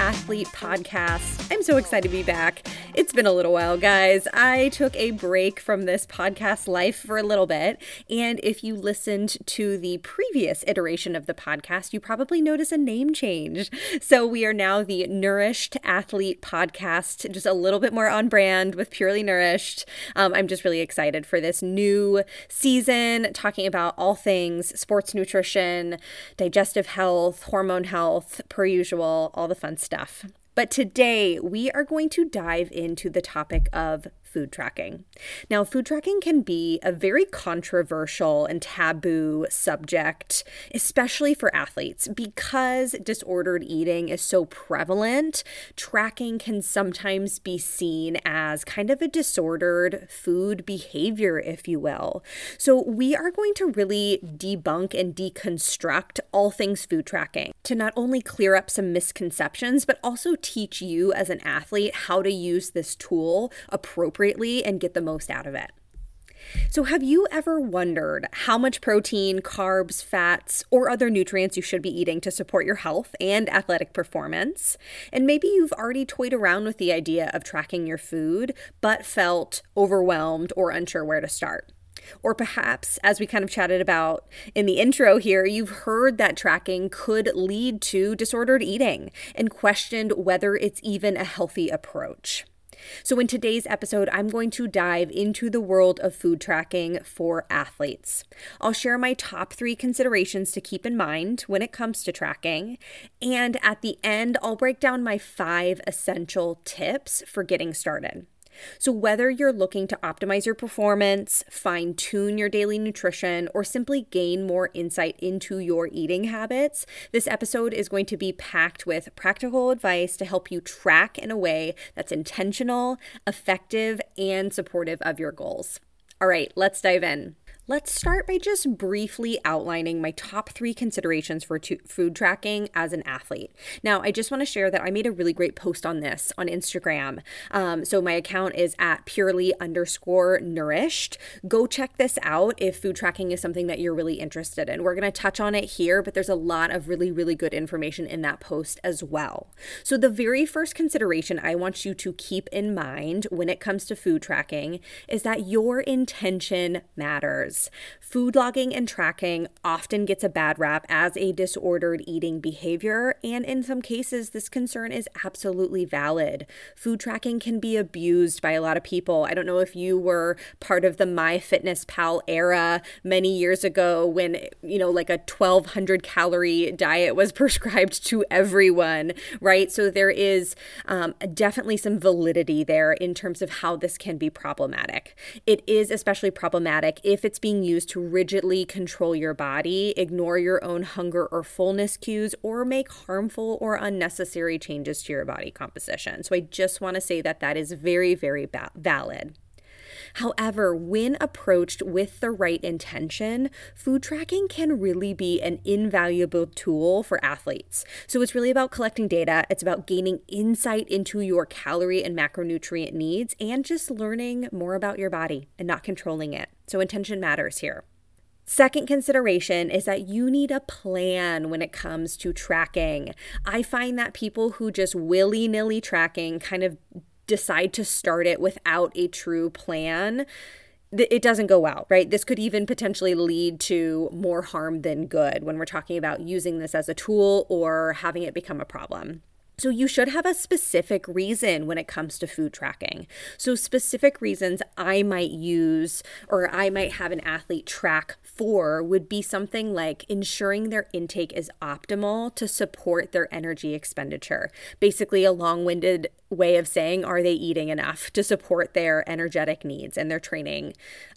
Athlete Podcast. I'm so excited to be back. It's been a little while, guys. I took a break from this podcast life for a little bit, and if you listened to the previous iteration of the podcast, you probably noticed a name change. So we are now the Nourished Athlete Podcast, just a little bit more on brand with Purely Nourished. I'm just really excited for this new season, talking about all things sports nutrition, digestive health, hormone health, per usual, all the fun stuff. But today we are going to dive into the topic of food tracking. Now, food tracking can be a very controversial and taboo subject, especially for athletes. Because disordered eating is so prevalent, tracking can sometimes be seen as kind of a disordered food behavior, if you will. So we are going to really debunk and deconstruct all things food tracking to not only clear up some misconceptions, but also teach you as an athlete how to use this tool appropriately and get the most out of it. So have you ever wondered how much protein, carbs, fats, or other nutrients you should be eating to support your health and athletic performance? And maybe you've already toyed around with the idea of tracking your food, but felt overwhelmed or unsure where to start. Or perhaps, as we kind of chatted about in the intro here, you've heard that tracking could lead to disordered eating and questioned whether it's even a healthy approach. So in today's episode, I'm going to dive into the world of food tracking for athletes. I'll share my top 3 considerations to keep in mind when it comes to tracking. And at the end, I'll break down my 5 essential tips for getting started. So whether you're looking to optimize your performance, fine-tune your daily nutrition, or simply gain more insight into your eating habits, this episode is going to be packed with practical advice to help you track in a way that's intentional, effective, and supportive of your goals. All right, let's dive in. Let's start by just briefly outlining my top 3 considerations for food tracking as an athlete. Now, I just want to share that I made a really great post on this on Instagram. So my account is at purely_nourished. Go check this out if food tracking is something that you're really interested in. We're going to touch on it here, but there's a lot of really, really good information in that post as well. So the very first consideration I want you to keep in mind when it comes to food tracking is that your intention matters. Food logging and tracking often gets a bad rap as a disordered eating behavior, and in some cases, this concern is absolutely valid. Food tracking can be abused by a lot of people. I don't know if you were part of the MyFitnessPal era many years ago when, like a 1,200 calorie diet was prescribed to everyone, right? So there is definitely some validity there in terms of how this can be problematic. It is especially problematic if it's being used to rigidly control your body, ignore your own hunger or fullness cues, or make harmful or unnecessary changes to your body composition. So I just want to say that that is very, very valid. However, when approached with the right intention, food tracking can really be an invaluable tool for athletes. So it's really about collecting data. It's about gaining insight into your calorie and macronutrient needs and just learning more about your body and not controlling it. So intention matters here. Second consideration is that you need a plan when it comes to tracking. I find that people who just willy-nilly tracking kind of decide to start it without a true plan, it doesn't go well, right? This could even potentially lead to more harm than good when we're talking about using this as a tool or having it become a problem. So you should have a specific reason when it comes to food tracking. So specific reasons I might use or I might have an athlete track for would be something like ensuring their intake is optimal to support their energy expenditure. Basically a long-winded way of saying, are they eating enough to support their energetic needs and their training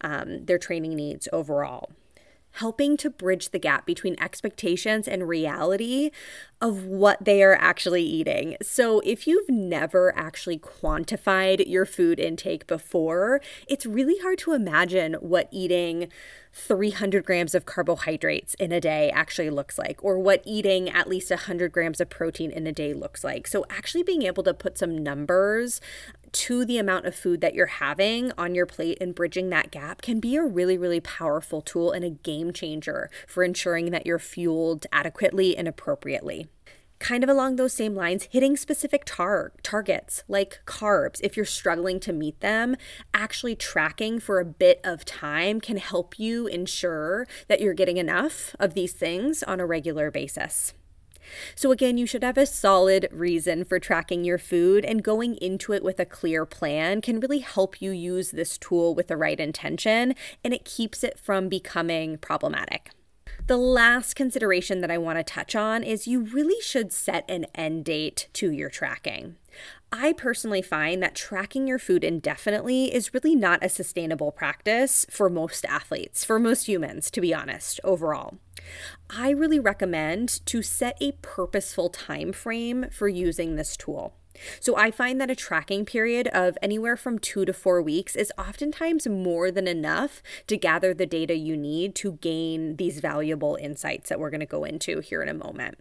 needs overall? Helping to bridge the gap between expectations and reality of what they are actually eating. So if you've never actually quantified your food intake before, it's really hard to imagine what eating 300 grams of carbohydrates in a day actually looks like, or what eating at least 100 grams of protein in a day looks like. So actually being able to put some numbers to the amount of food that you're having on your plate and bridging that gap can be a really, really powerful tool and a game changer for ensuring that you're fueled adequately and appropriately. Kind of along those same lines, hitting specific targets like carbs, if you're struggling to meet them, actually tracking for a bit of time can help you ensure that you're getting enough of these things on a regular basis. So again, you should have a solid reason for tracking your food, and going into it with a clear plan can really help you use this tool with the right intention, and it keeps it from becoming problematic. The last consideration that I want to touch on is you really should set an end date to your tracking. I personally find that tracking your food indefinitely is really not a sustainable practice for most athletes, for most humans, to be honest, overall. I really recommend to set a purposeful time frame for using this tool. So I find that a tracking period of anywhere from 2 to 4 weeks is oftentimes more than enough to gather the data you need to gain these valuable insights that we're going to go into here in a moment.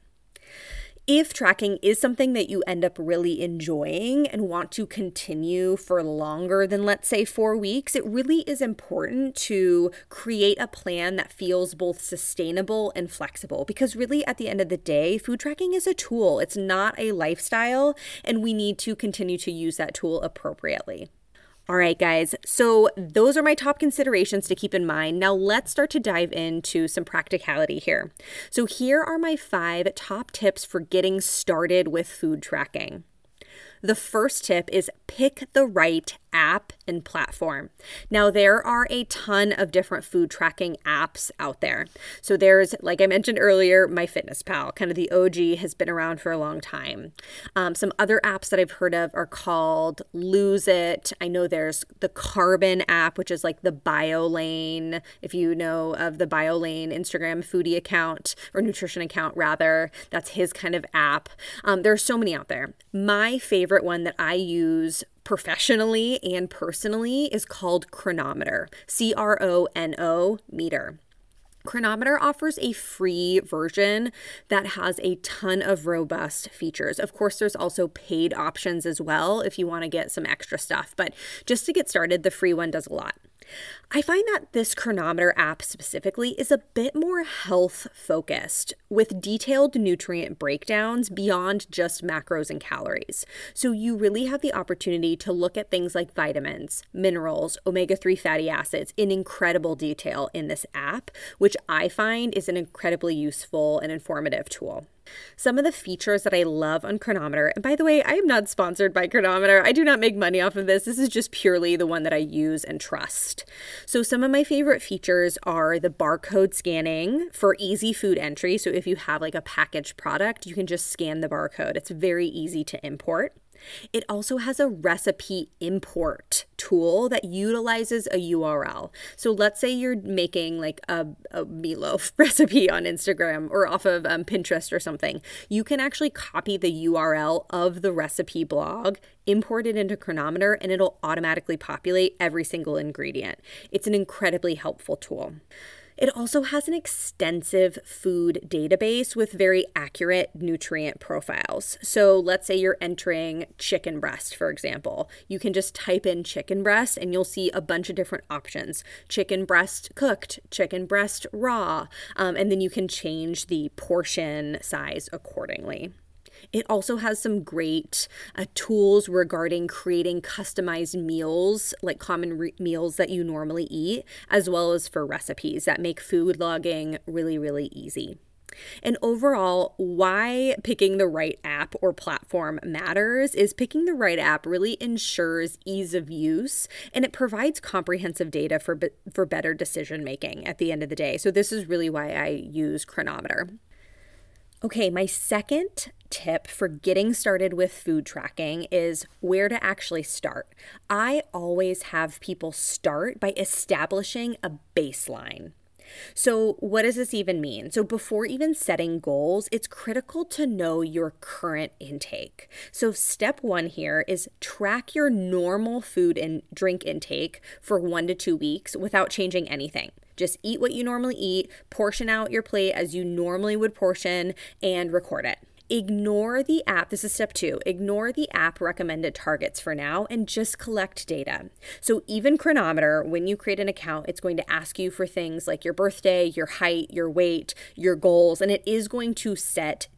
If tracking is something that you end up really enjoying and want to continue for longer than, let's say, 4 weeks, it really is important to create a plan that feels both sustainable and flexible, because really at the end of the day, food tracking is a tool. It's not a lifestyle, and we need to continue to use that tool appropriately. All right, guys, so those are my top considerations to keep in mind. Now let's start to dive into some practicality here. So here are my 5 top tips for getting started with food tracking. The first tip is pick the right app and platform. Now, there are a ton of different food tracking apps out there. So there's, like I mentioned earlier, MyFitnessPal, kind of the OG, has been around for a long time. Some other apps that I've heard of are called Lose It. I know there's the Carbon app, which is like the BioLane, if you know of the BioLane Instagram foodie account, or nutrition account rather. That's his kind of app. There are so many out there. My favorite one that I use professionally and personally is called Cronometer, Crono meter. Cronometer offers a free version that has a ton of robust features. Of course, there's also paid options as well if you want to get some extra stuff, but just to get started, the free one does a lot. I find that this Cronometer app specifically is a bit more health focused, with detailed nutrient breakdowns beyond just macros and calories. So you really have the opportunity to look at things like vitamins, minerals, omega-3 fatty acids in incredible detail in this app, which I find is an incredibly useful and informative tool. Some of the features that I love on Cronometer, and by the way, I am not sponsored by Cronometer. I do not make money off of this. This is just purely the one that I use and trust. So some of my favorite features are the barcode scanning for easy food entry. So if you have like a packaged product, you can just scan the barcode. It's very easy to import. It also has a recipe import tool that utilizes a URL. So let's say you're making like a meatloaf recipe on Instagram or off of Pinterest or something. You can actually copy the URL of the recipe blog, import it into Cronometer, and it'll automatically populate every single ingredient. It's an incredibly helpful tool. It also has an extensive food database with very accurate nutrient profiles. So let's say you're entering chicken breast, for example. You can just type in chicken breast and you'll see a bunch of different options. Chicken breast cooked, chicken breast raw, and then you can change the portion size accordingly. It also has some great tools regarding creating customized meals, like common meals that you normally eat, as well as for recipes that make food logging really, really easy. And overall, why picking the right app or platform matters is picking the right app really ensures ease of use, and it provides comprehensive data for better decision making at the end of the day. So this is really why I use Cronometer. Okay, my second tip for getting started with food tracking is where to actually start. I always have people start by establishing a baseline. So what does this even mean? So before even setting goals, it's critical to know your current intake. So step 1 here is track your normal food and drink intake for 1 to 2 weeks without changing anything. Just eat what you normally eat, portion out your plate as you normally would portion, and record it. Ignore the app. This is step 2. Ignore the app recommended targets for now and just collect data. So even Cronometer, when you create an account, it's going to ask you for things like your birthday, your height, your weight, your goals, and it is going to set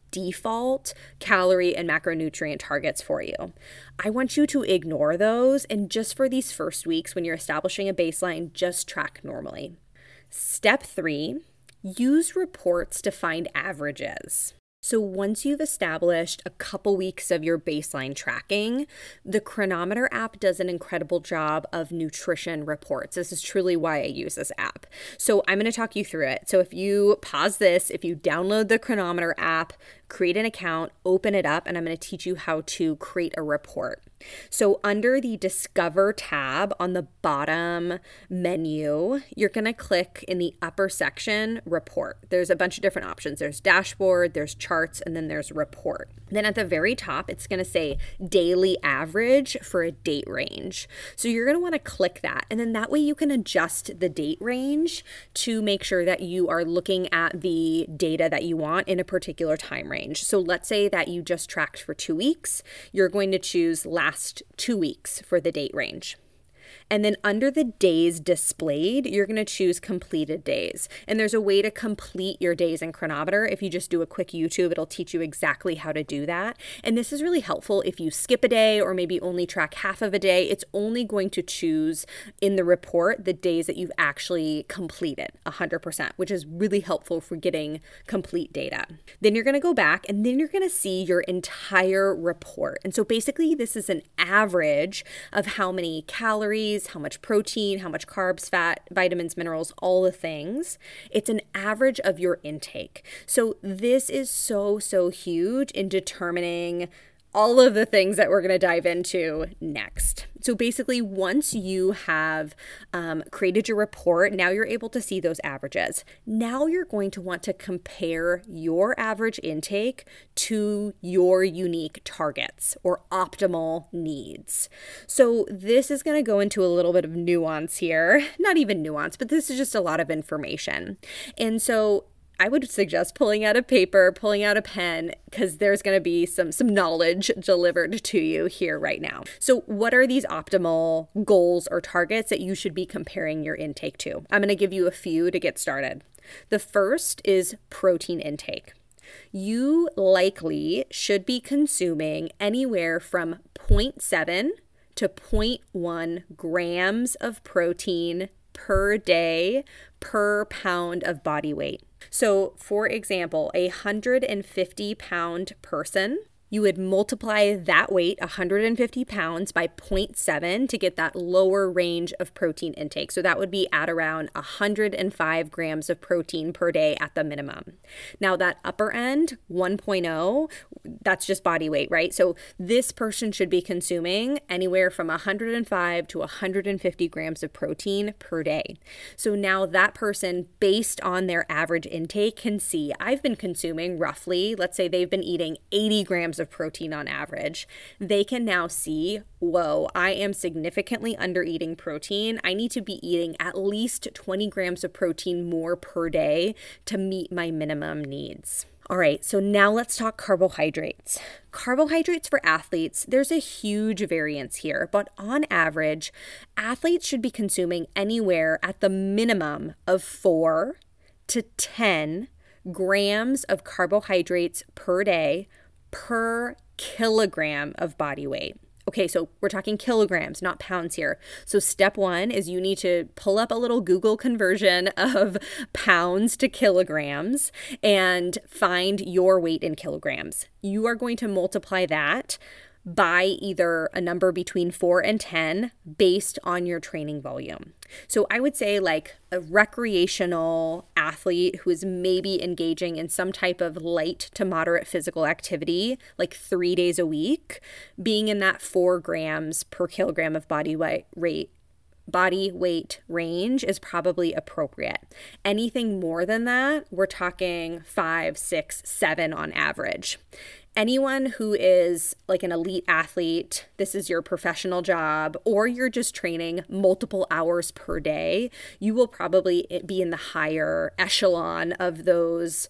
default calorie and macronutrient targets for you. I want you to ignore those, and just for these first weeks when you're establishing a baseline, just track normally. Step 3, use reports to find averages. So once you've established a couple weeks of your baseline tracking, the Cronometer app does an incredible job of nutrition reports. This is truly why I use this app. So I'm going to talk you through it. So if you pause this, if you download the Cronometer app, create an account, open it up, and I'm going to teach you how to create a report. So under the Discover tab on the bottom menu, you're going to click in the upper section, Report. There's a bunch of different options. There's Dashboard, there's Charts, and then there's Report. Then at the very top, it's going to say Daily Average for a date range. So you're going to want to click that, and then that way you can adjust the date range to make sure that you are looking at the data that you want in a particular time range. So let's say that you just tracked for 2 weeks. You're going to choose last 2 weeks for the date range. And then under the days displayed, you're going to choose completed days. And there's a way to complete your days in Cronometer. If you just do a quick YouTube, it'll teach you exactly how to do that. And this is really helpful if you skip a day or maybe only track half of a day. It's only going to choose in the report the days that you've actually completed 100%, which is really helpful for getting complete data. Then you're going to go back and then you're going to see your entire report. And so basically this is an average of how many calories, how much protein, how much carbs, fat, vitamins, minerals, all the things. It's an average of your intake. So this is so huge in determining all of the things that we're going to dive into next. So basically, once you have created your report, now you're able to see those averages. Now you're going to want to compare your average intake to your unique targets or optimal needs. So this is going to go into a little bit of nuance here. Not even nuance, but this is just a lot of information. And so I would suggest pulling out a paper, pulling out a pen, because there's going to be some knowledge delivered to you here right now. So what are these optimal goals or targets that you should be comparing your intake to? I'm going to give you a few to get started. The first is protein intake. You likely should be consuming anywhere from 0.7 to 0.1 grams of protein per day per pound of body weight. So, for example, a 150-pound person, you would multiply that weight, 150 pounds, by 0.7 to get that lower range of protein intake. So that would be at around 105 grams of protein per day at the minimum. Now that upper end, 1.0, that's just body weight, right? So this person should be consuming anywhere from 105 to 150 grams of protein per day. So now that person, based on their average intake, can see, I've been consuming roughly, let's say they've been eating 80 grams of protein on average. They can now see, whoa, I am significantly under eating protein. I need to be eating at least 20 grams of protein more per day to meet my minimum needs. All right, so now let's talk carbohydrates. Carbohydrates for athletes, there's a huge variance here, but on average, athletes should be consuming anywhere at the minimum of 4 to 10 grams of carbohydrates per day per kilogram of body weight. Okay, so we're talking kilograms, not pounds here. So step 1 is you need to pull up a little Google conversion of pounds to kilograms and find your weight in kilograms. You are going to multiply that by either a number between 4 and 10 based on your training volume. So I would say like a recreational athlete who is maybe engaging in some type of light to moderate physical activity, like 3 days a week, being in that 4 grams per kilogram of body weight range is probably appropriate. Anything more than that, we're talking 5, 6, 7 on average. Anyone who is like an elite athlete, this is your professional job, or you're just training multiple hours per day, you will probably be in the higher echelon of those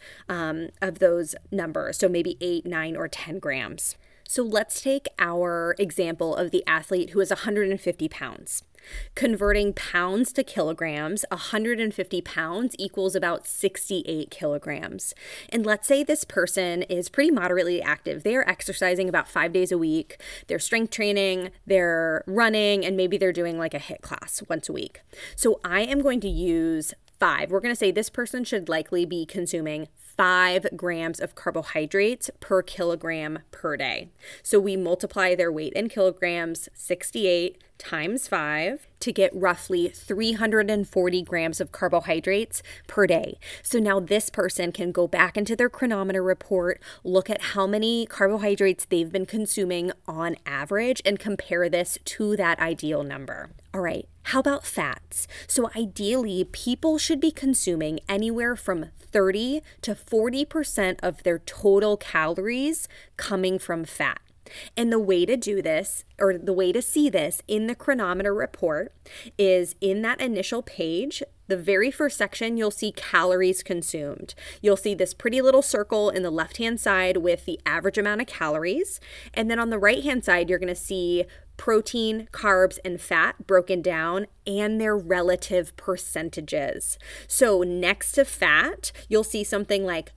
numbers. So maybe 8, 9, or 10 grams. So let's take our example of the athlete who is 150 pounds. Converting pounds to kilograms, 150 pounds equals about 68 kilograms. And let's say this person is pretty moderately active. They are exercising about 5 days a week. They're strength training, they're running, and maybe they're doing like a HIIT class once a week. So I am going to use 5. We're going to say this person should likely be consuming 5 grams of carbohydrates per kilogram per day. So we multiply their weight in kilograms, 68 times 5, to get roughly 340 grams of carbohydrates per day. So now this person can go back into their Cronometer report, look at how many carbohydrates they've been consuming on average, and compare this to that ideal number. All right, how about fats? So ideally, people should be consuming anywhere from 30 to 40% of their total calories coming from fat. And the way to do this, or the way to see this in the Cronometer report, is in that initial page, the very first section, you'll see calories consumed. You'll see this pretty little circle in the left-hand side with the average amount of calories. And then on the right-hand side, you're going to see protein, carbs, and fat broken down and their relative percentages. So next to fat, you'll see something like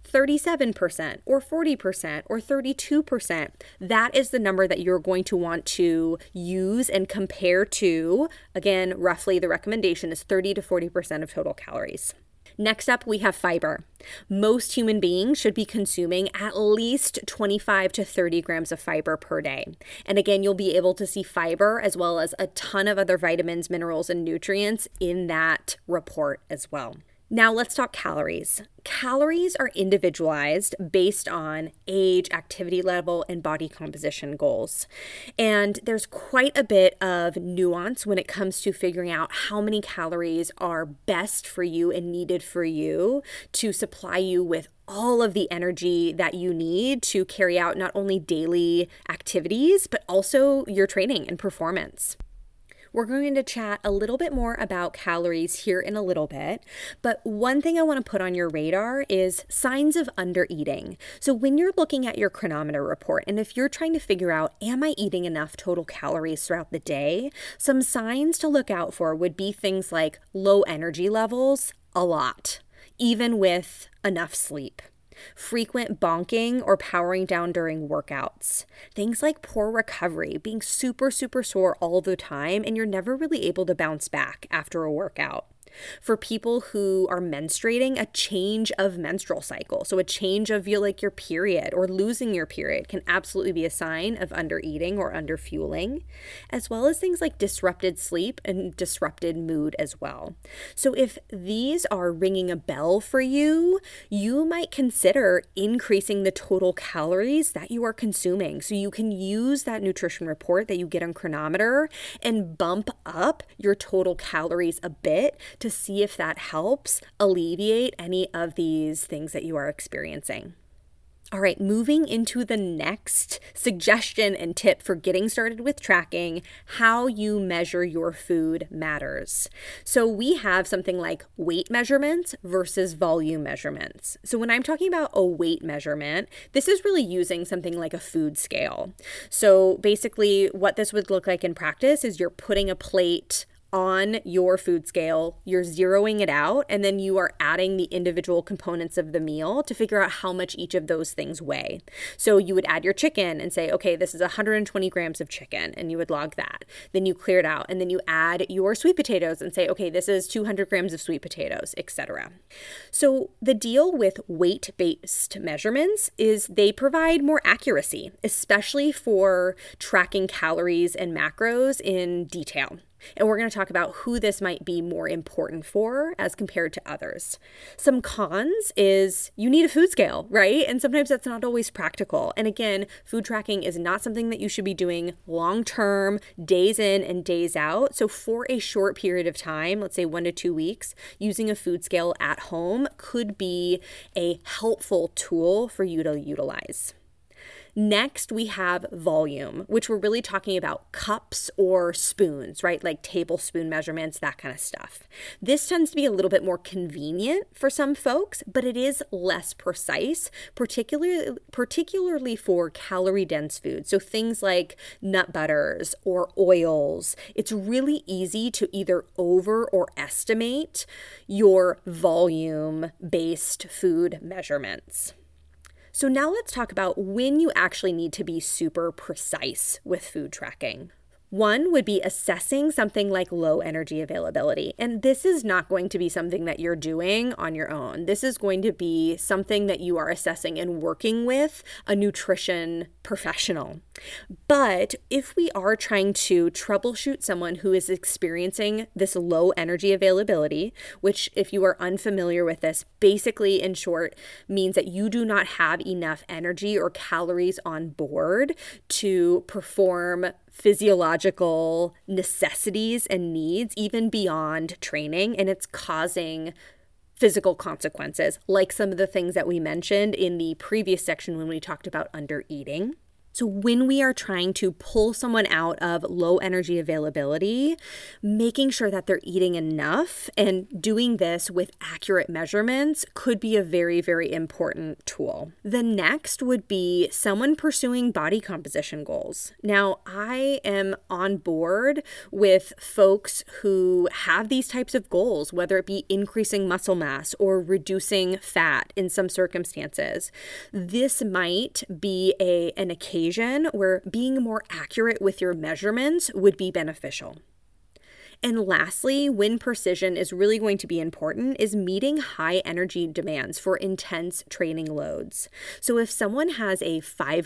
37% or 40% or 32%. That is the number that you're going to want to use and compare to. Again, roughly the recommendation is 30 to 40% of total calories. Next up, we have fiber. Most human beings should be consuming at least 25 to 30 grams of fiber per day. And again, you'll be able to see fiber as well as a ton of other vitamins, minerals, and nutrients in that report as well. Now let's talk calories. Calories are individualized based on age, activity level, and body composition goals. And there's quite a bit of nuance when it comes to figuring out how many calories are best for you and needed for you to supply you with all of the energy that you need to carry out not only daily activities, but also your training and performance. We're going to chat a little bit more about calories here in a little bit, but one thing I want to put on your radar is signs of undereating. So when you're looking at your Cronometer report, and if you're trying to figure out, am I eating enough total calories throughout the day? Some signs to look out for would be things like low energy levels, a lot, even with enough sleep. Frequent bonking or powering down during workouts. Things like poor recovery, being super sore all the time, and you're never really able to bounce back after a workout. For people who are menstruating, a change of menstrual cycle, so a change of your period or losing your period can absolutely be a sign of undereating or underfueling, as well as things like disrupted sleep and disrupted mood as well. So if these are ringing a bell for you, you might consider increasing the total calories that you are consuming. So you can use that nutrition report that you get on Cronometer and bump up your total calories a bit to see if that helps alleviate any of these things that you are experiencing. All right, moving into the next suggestion and tip for getting started with tracking, how you measure your food matters. So we have something like weight measurements versus volume measurements. So when I'm talking about a weight measurement, this is really using something like a food scale. So basically what this would look like in practice is you're putting a plate on your food scale, you're zeroing it out, and then you are adding the individual components of the meal to figure out how much each of those things weigh. So you would add your chicken and say, okay, this is 120 grams of chicken, and you would log that. Then you clear it out, and then you add your sweet potatoes and say, okay, this is 200 grams of sweet potatoes, etc. So the deal with weight-based measurements is they provide more accuracy, especially for tracking calories and macros in detail. And we're going to talk about who this might be more important for as compared to others. Some cons is you need a food scale, right? And sometimes that's not always practical. And again, food tracking is not something that you should be doing long-term, days in and days out. So for a short period of time, let's say 1 to 2 weeks, using a food scale at home could be a helpful tool for you to utilize. Next, we have volume, which we're really talking about cups or spoons, right? Like tablespoon measurements, that kind of stuff. This tends to be a little bit more convenient for some folks, but it is less precise, particularly for calorie-dense foods. So things like nut butters or oils. It's really easy to either over or estimate your volume-based food measurements. So now let's talk about when you actually need to be super precise with food tracking. One would be assessing something like low energy availability. And this is not going to be something that you're doing on your own. This is going to be something that you are assessing and working with a nutrition professional. But if we are trying to troubleshoot someone who is experiencing this low energy availability, which if you are unfamiliar with this, basically in short means that you do not have enough energy or calories on board to perform physiological necessities and needs, even beyond training, and it's causing physical consequences, like some of the things that we mentioned in the previous section when we talked about undereating. So when we are trying to pull someone out of low energy availability, making sure that they're eating enough and doing this with accurate measurements could be a very, very important tool. The next would be someone pursuing body composition goals. Now, I am on board with folks who have these types of goals, whether it be increasing muscle mass or reducing fat in some circumstances. This might be an occasion where being more accurate with your measurements would be beneficial. And lastly, when precision is really going to be important, is meeting high energy demands for intense training loads. So if someone has a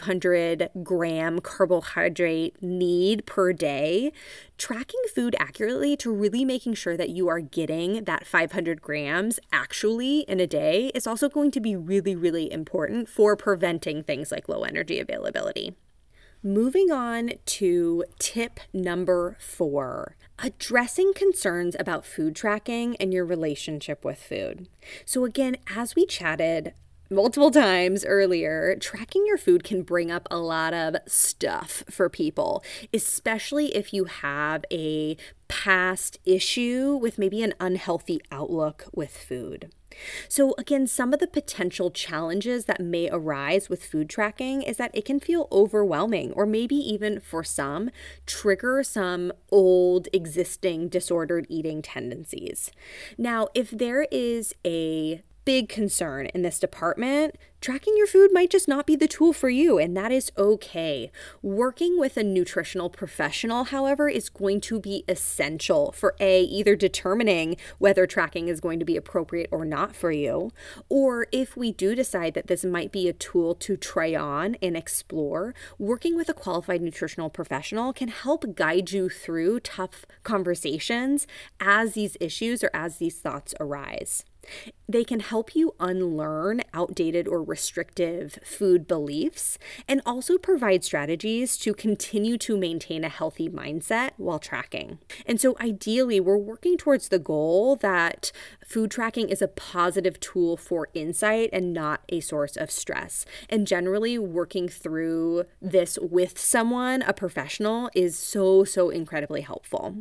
500-gram carbohydrate need per day, tracking food accurately to really making sure that you are getting that 500 grams actually in a day is also going to be really, really important for preventing things like low energy availability. Moving on to tip number 4, addressing concerns about food tracking and your relationship with food. So again, as we chatted multiple times earlier, tracking your food can bring up a lot of stuff for people, especially if you have a past issue with maybe an unhealthy outlook with food. So again, some of the potential challenges that may arise with food tracking is that it can feel overwhelming, or maybe even for some, trigger some old existing disordered eating tendencies. Now, if there is a big concern in this department, tracking your food might just not be the tool for you, and that is okay. Working with a nutritional professional, however, is going to be essential for either determining whether tracking is going to be appropriate or not for you, or if we do decide that this might be a tool to try on and explore, working with a qualified nutritional professional can help guide you through tough conversations as these issues or as these thoughts arise. They can help you unlearn outdated or restrictive food beliefs and also provide strategies to continue to maintain a healthy mindset while tracking. And so ideally, we're working towards the goal that food tracking is a positive tool for insight and not a source of stress. And generally, working through this with someone, a professional, is so incredibly helpful.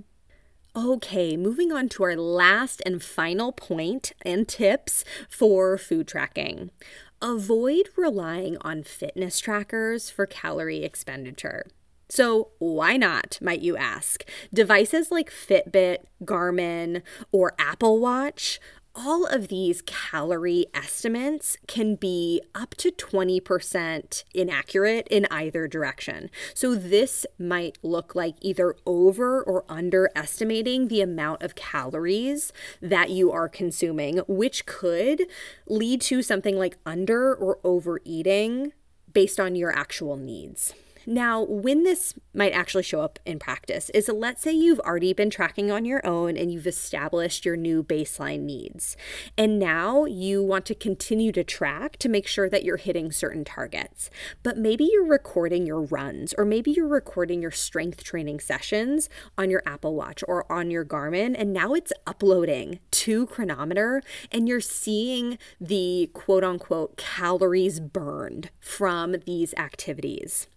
Okay, moving on to our last and final point and tips for food tracking. Avoid relying on fitness trackers for calorie expenditure. So why not, might you ask? Devices like Fitbit, Garmin, or Apple Watch, all of these calorie estimates can be up to 20% inaccurate in either direction. So this might look like either over or underestimating the amount of calories that you are consuming, which could lead to something like under or overeating based on your actual needs. Now, when this might actually show up in practice is, let's say you've already been tracking on your own and you've established your new baseline needs. And now you want to continue to track to make sure that you're hitting certain targets. But maybe you're recording your runs, or maybe you're recording your strength training sessions on your Apple Watch or on your Garmin, and now it's uploading to Cronometer and you're seeing the quote unquote calories burned from these activities.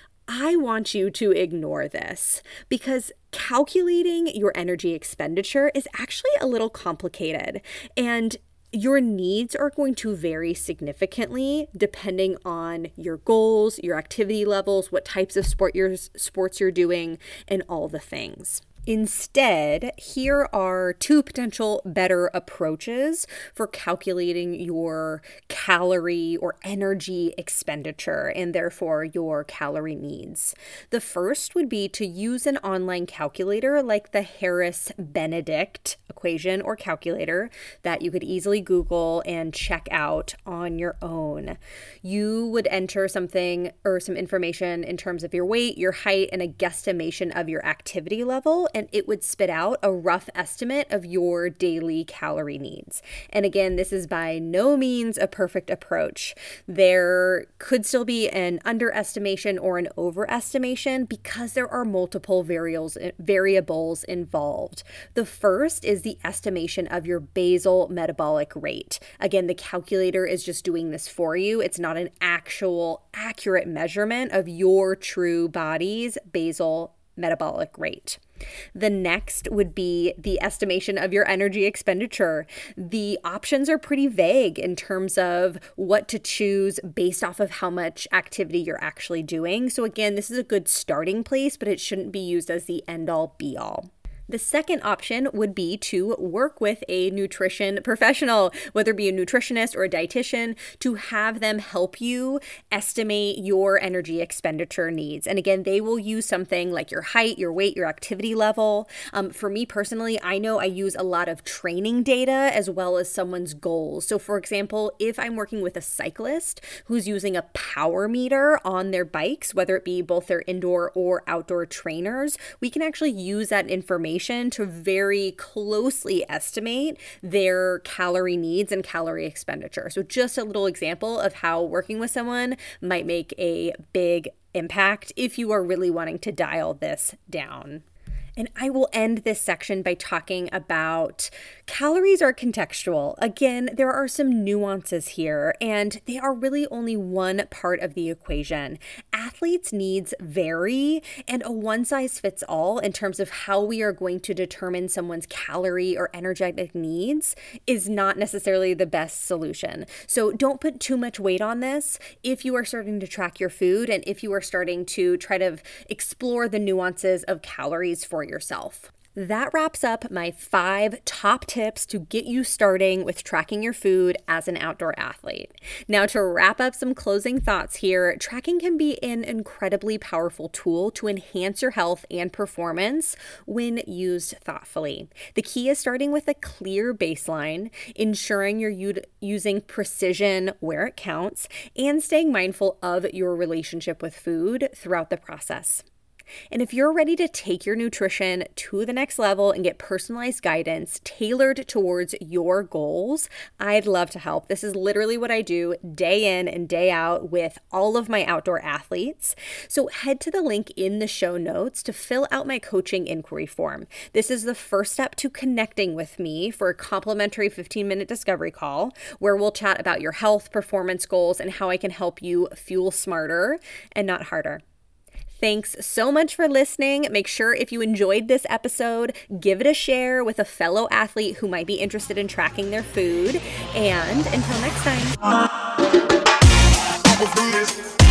I want you to ignore this because calculating your energy expenditure is actually a little complicated, and your needs are going to vary significantly depending on your goals, your activity levels, what types of sports you're doing, and all the things. Instead, here are two potential better approaches for calculating your calorie or energy expenditure and therefore your calorie needs. The first would be to use an online calculator like the Harris-Benedict equation or calculator that you could easily Google and check out on your own. You would enter something or some information in terms of your weight, your height, and a guesstimation of your activity level, and it would spit out a rough estimate of your daily calorie needs. And again, this is by no means a perfect approach. There could still be an underestimation or an overestimation because there are multiple variables involved. The first is the estimation of your basal metabolic rate. Again, the calculator is just doing this for you. It's not an actual accurate measurement of your true body's basal metabolic rate. The next would be the estimation of your energy expenditure. The options are pretty vague in terms of what to choose based off of how much activity you're actually doing. So again, this is a good starting place, but it shouldn't be used as the end-all be-all. The second option would be to work with a nutrition professional, whether it be a nutritionist or a dietitian, to have them help you estimate your energy expenditure needs. And again, they will use something like your height, your weight, your activity level. For me personally, I know I use a lot of training data as well as someone's goals. So for example, if I'm working with a cyclist who's using a power meter on their bikes, whether it be both their indoor or outdoor trainers, we can actually use that information to very closely estimate their calorie needs and calorie expenditure. So just a little example of how working with someone might make a big impact if you are really wanting to dial this down. And I will end this section by talking about calories are contextual. Again, there are some nuances here, and they are really only one part of the equation. Athletes' needs vary, and a one-size-fits-all in terms of how we are going to determine someone's calorie or energetic needs is not necessarily the best solution. So don't put too much weight on this if you are starting to track your food and if you are starting to try to explore the nuances of calories for yourself. That wraps up my 5 top tips to get you starting with tracking your food as an outdoor athlete. Now, to wrap up some closing thoughts here, tracking can be an incredibly powerful tool to enhance your health and performance when used thoughtfully. The key is starting with a clear baseline, ensuring you're using precision where it counts, and staying mindful of your relationship with food throughout the process. And if you're ready to take your nutrition to the next level and get personalized guidance tailored towards your goals, I'd love to help. This is literally what I do day in and day out with all of my outdoor athletes. So head to the link in the show notes to fill out my coaching inquiry form. This is the first step to connecting with me for a complimentary 15-minute discovery call where we'll chat about your health, performance goals, and how I can help you fuel smarter and not harder. Thanks so much for listening. Make sure if you enjoyed this episode, give it a share with a fellow athlete who might be interested in tracking their food. And until next time.